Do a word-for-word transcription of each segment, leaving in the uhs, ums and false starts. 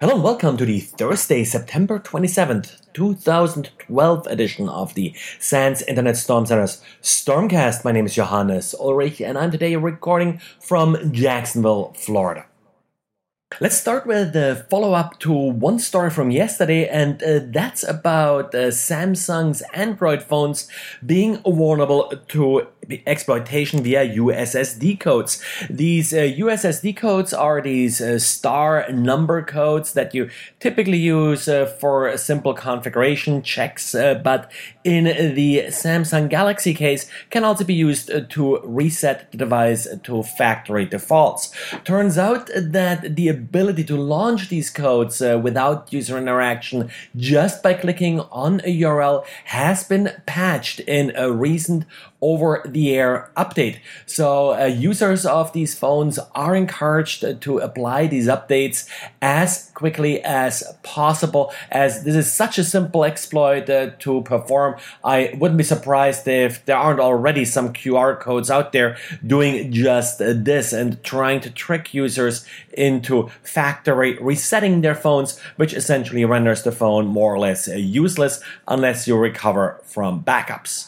Hello and welcome to the Thursday, September twenty-seventh, twenty twelve edition of the SANS Internet Storm Center's Stormcast. My name is Johannes Ulrich and I'm today recording from Jacksonville, Florida. Let's start with the follow-up to one story from yesterday, and uh, that's about uh, Samsung's Android phones being vulnerable to exploitation via U S S D codes. These uh, U S S D codes are these uh, star number codes that you typically use uh, for simple configuration checks, uh, but in the Samsung Galaxy case can also be used uh, to reset the device to factory defaults. Turns out that the ability to launch these codes uh, without user interaction just by clicking on a U R L has been patched in a recent over-the-air update. So uh, users of these phones are encouraged to apply these updates as quickly as possible, as this is such a simple exploit uh, to perform. I wouldn't be surprised if there aren't already some Q R codes out there doing just uh, this and trying to trick users into factory resetting their phones, which essentially renders the phone more or less uh, useless unless you recover from backups.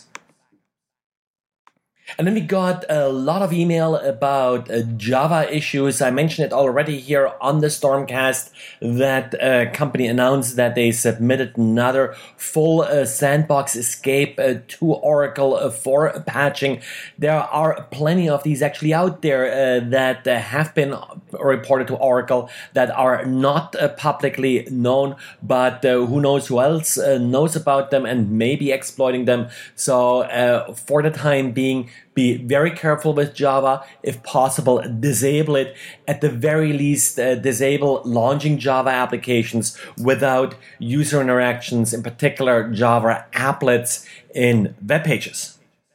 And then we got a lot of email about uh, Java issues. I mentioned it already here on the Stormcast that a company announced that they submitted another full uh, sandbox escape uh, to Oracle uh, for patching. There are plenty of these actually out there uh, that uh, have been reported to Oracle that are not uh, publicly known, but uh, who knows who else uh, knows about them and may be exploiting them. So uh, for the time being, be very careful with Java. If possible, disable it. At the very least, uh, disable launching Java applications without user interactions, in particular Java applets in web pages.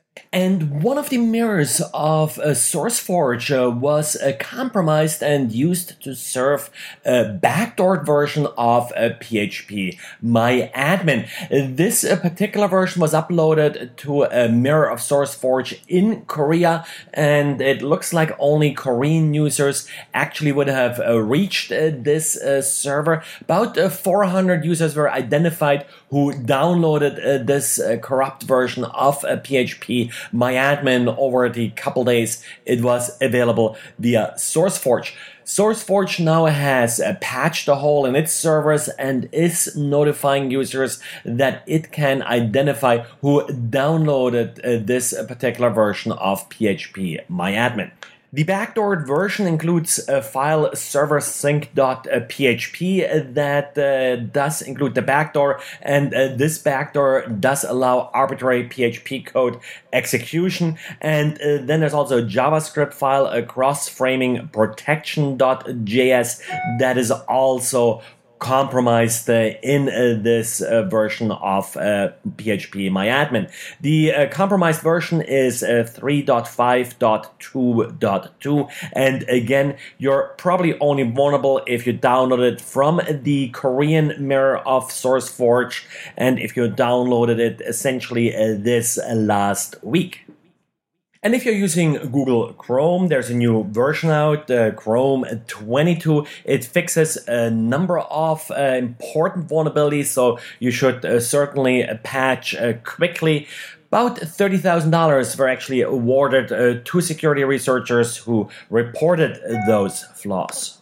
And one of the mirrors of uh, SourceForge uh, was uh, compromised and used to serve a backdoored version of uh, P H P MyAdmin. Uh, this uh, particular version was uploaded to a mirror of SourceForge in Korea, and it looks like only Korean users actually would have uh, reached uh, this uh, server. About uh, four hundred users were identified who downloaded uh, this uh, corrupt version of uh, P H P MyAdmin over the couple days it was available via SourceForge. SourceForge now has uh, patched a hole in its servers and is notifying users that it can identify who downloaded uh, this particular version of P H P MyAdmin. The backdoored version includes a file server sync dot P H P that uh, does include the backdoor, and uh, this backdoor does allow arbitrary P H P code execution. And uh, then there's also a JavaScript file, a cross-framing protection dot J S that is also compromised uh, in uh, this uh, version of uh, P H P MyAdmin. The uh, compromised version is uh, three point five point two point two, and again, you're probably only vulnerable if you download it from the Korean mirror of SourceForge and if you downloaded it essentially uh, this uh, last week. And if you're using Google Chrome, there's a new version out, uh, Chrome twenty-two. It fixes a number of uh, important vulnerabilities, so you should uh, certainly patch uh, quickly. About thirty thousand dollars were actually awarded uh, to security researchers who reported those flaws.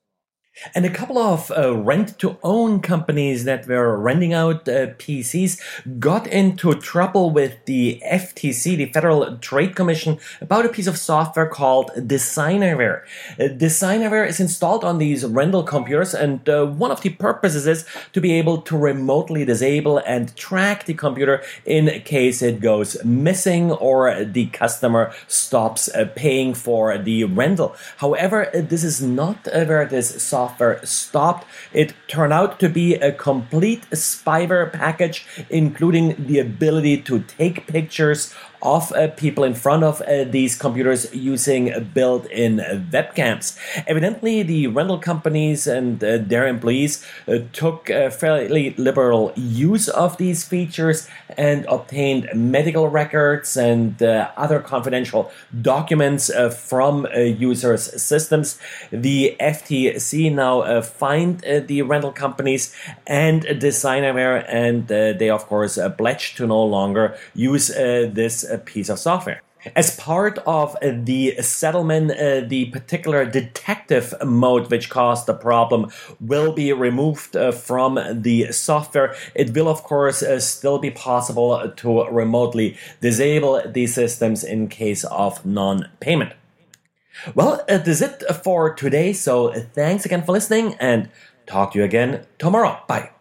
And a couple of uh, rent-to-own companies that were renting out uh, P Cs got into trouble with the F T C, the Federal Trade Commission, about a piece of software called Designerware. Uh, Designerware is installed on these rental computers, and uh, one of the purposes is to be able to remotely disable and track the computer in case it goes missing or the customer stops uh, paying for the rental. However, uh, this is not uh, where this software stopped. It turned out to be a complete spyware package, including the ability to take pictures of uh, people in front of uh, these computers using built-in webcams. Evidently, the rental companies and uh, their employees uh, took uh, fairly liberal use of these features and obtained medical records and uh, other confidential documents uh, from uh, users' systems. The F T C now uh, find uh, the rental companies and Designerware, and uh, they of course uh, pledge to no longer use uh, this uh, piece of software. As part of uh, the settlement, uh, the particular detective mode which caused the problem will be removed uh, from the software. It will of course uh, still be possible to remotely disable these systems in case of non-payment. Well, uh, that's it for today, so thanks again for listening, and talk to you again tomorrow. Bye.